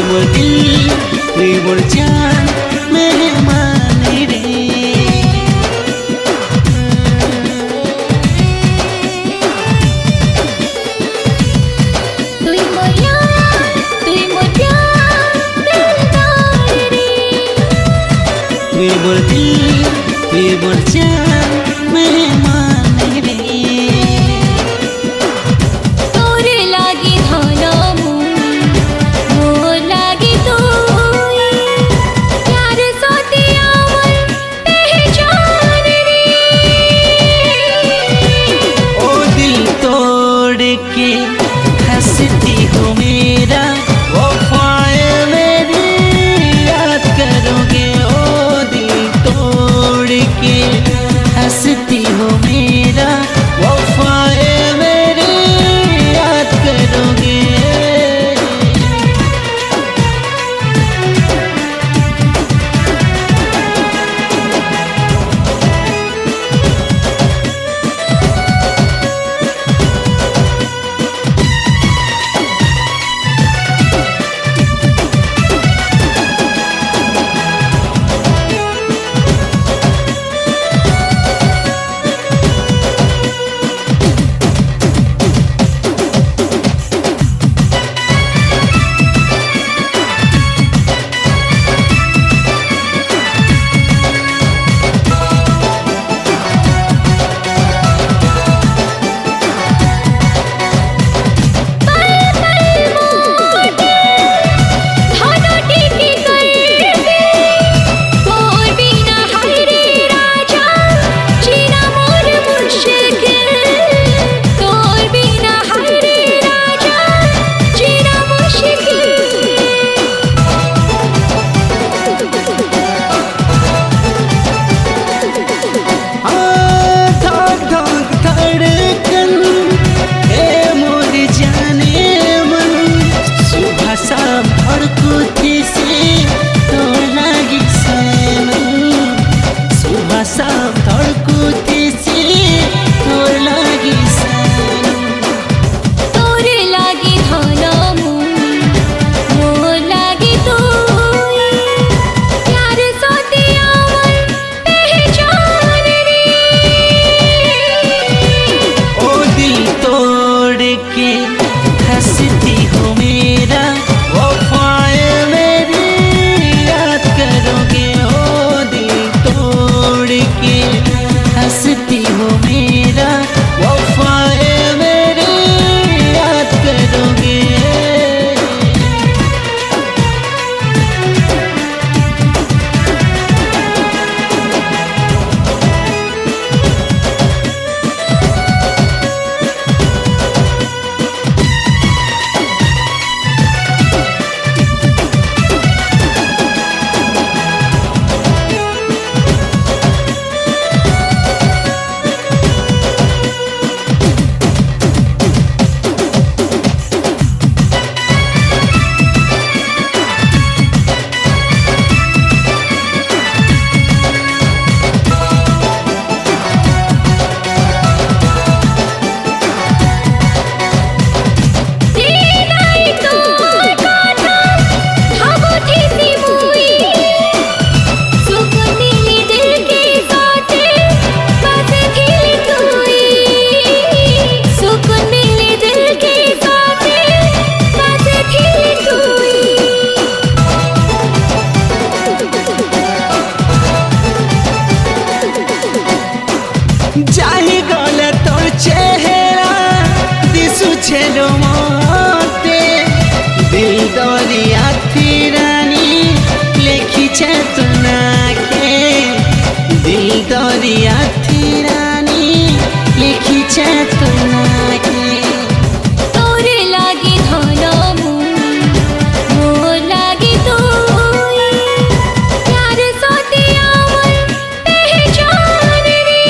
मोर दिल तुई मोर जान मेहमान रे। तुई मोर यार तुई मोर प्यार दिलदार रे। तुई मोर दिल तुई मोर जान मेहमान रे। तोरे लागी धाना मोर लागी तोई प्यार सोतिया मोर पहचान रे। ओ दिल तोड़ के हंसती हो मेरा वफाए मेरी याद करोगे। ओ दिल तोड़ के हंसती हो मेरा वफाए मेरी याद करोगे। हंसती हो मेरा वफाए मेरी याद करोगे। ओ दिल तोड़ के हंसती हो मेरा वफाए मेरी याद करोगे। जाहि गले तोर चेहरा दिसुछेलो मते दिल दरिया थिरानी लेखिछे तुनाके। दिल दरिया थिरानी लेखिछे तुनाके। तोरे लागी धाना मोर लागी तोई प्यार सोतिया मोर पहचान रे।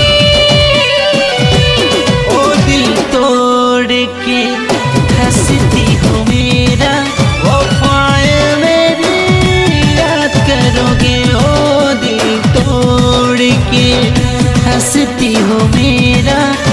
ओ दिल तोड़ के हंसती हो मेरा वफाए मेरी याद करोगे। ओ दिल तोड़ के हंसती हो मेरा